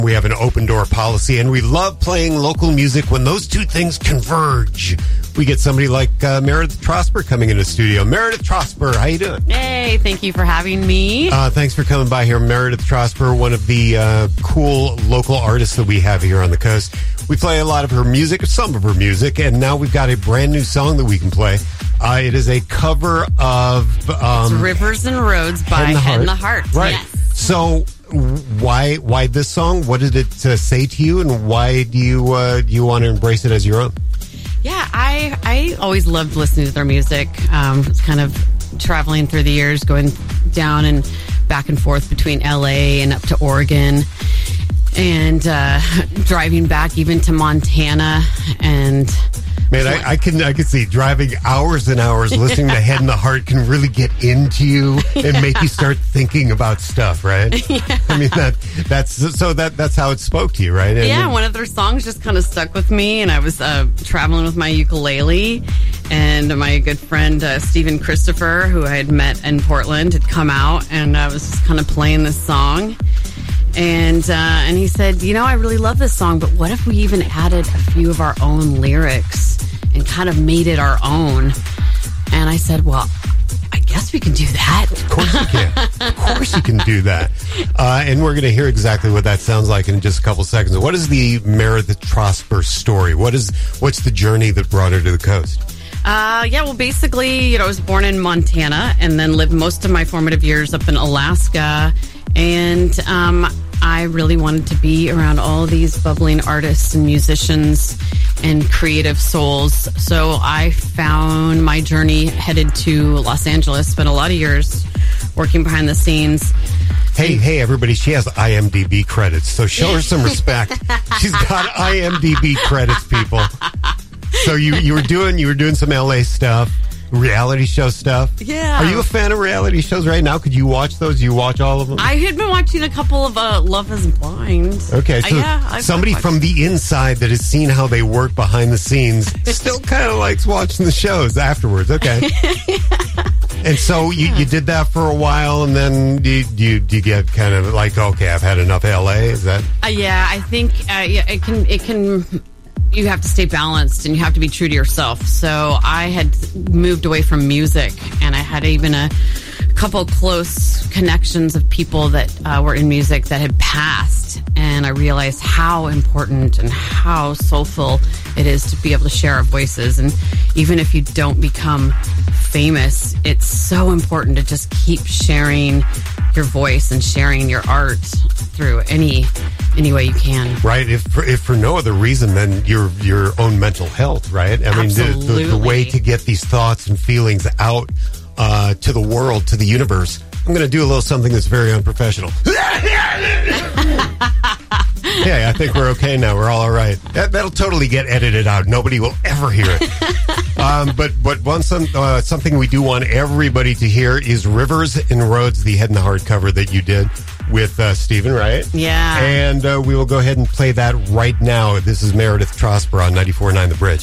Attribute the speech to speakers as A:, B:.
A: We have an open door policy, and we love playing local music when those two things converge. We get somebody like Meredith Trosper coming into the studio. Meredith Trosper, how you doing?
B: Hey, thank you for having me.
A: Thanks for coming by here. Meredith Trosper, one of the cool local artists that we have here on the coast. We play a lot of her music, some of her music, and now we've got a brand new song that we can play. It is a cover of...
B: it's Rivers and Roads by Head in the Heart.
A: Right.
B: Yes.
A: So... Why this song? What did it say to you, and why do you want to embrace it as your own?
B: Yeah, I always loved listening to their music. It's kind of traveling through the years, going down and back and forth between LA and up to Oregon, and driving back even to Montana. And
A: man, I can see driving hours and hours listening to Head in the Heart can really get into you and make you start thinking about stuff, right?
B: Yeah.
A: I mean that's how it spoke to you, right? And
B: yeah, one of their songs just kind of stuck with me, and I was traveling with my ukulele, and my good friend Stephen Christopher, who I had met in Portland, had come out, and I was just kind of playing this song. And he said, I really love this song, but what if we even added a few of our own lyrics and kind of made it our own? And I said, well, I guess we can do that.
A: Of course you can. Of course you can do that. And we're going to hear exactly what that sounds like in just a couple seconds. What is the Meredith Trosper story? What's the journey that brought her to the coast?
B: Basically, I was born in Montana and then lived most of my formative years up in Alaska. And I really wanted to be around all these bubbling artists and musicians and creative souls. So I found my journey headed to Los Angeles, spent a lot of years working behind the scenes.
A: Hey, everybody, she has IMDb credits, so show her some respect. She's got IMDb credits, people. So you were doing some LA stuff. Reality show stuff?
B: Yeah.
A: Are you a fan of reality shows right now? Could you watch those? You watch all of them?
B: I had been watching a couple of Love is Blind.
A: Okay, so somebody from the inside that has seen how they work behind the scenes still kind of likes watching the shows afterwards. Okay. Yeah. And so you did that for a while, and then you get kind of like, okay, I've had enough LA? Is that?
B: Yeah, I think it can... You have to stay balanced and you have to be true to yourself. So I had moved away from music, and I had even a couple close connections of people that were in music that had passed. And I realized how important and how soulful it is to be able to share our voices. And even if you don't become famous, it's so important to just keep sharing your voice and sharing your art through any way you can.
A: Right. If for no other reason than your own mental health, right? I mean, the way to get these thoughts and feelings out to the world, to the universe. I'm going to do a little something that's very unprofessional. Yeah, I think we're okay now. We're all right. That'll totally get edited out. Nobody will ever hear it. But something we do want everybody to hear is Rivers and Roads, the Head in the Heart cover that you did with Stephen, right?
B: Yeah.
A: And we will go ahead and play that right now. This is Meredith Trosper on 94.9 The Bridge.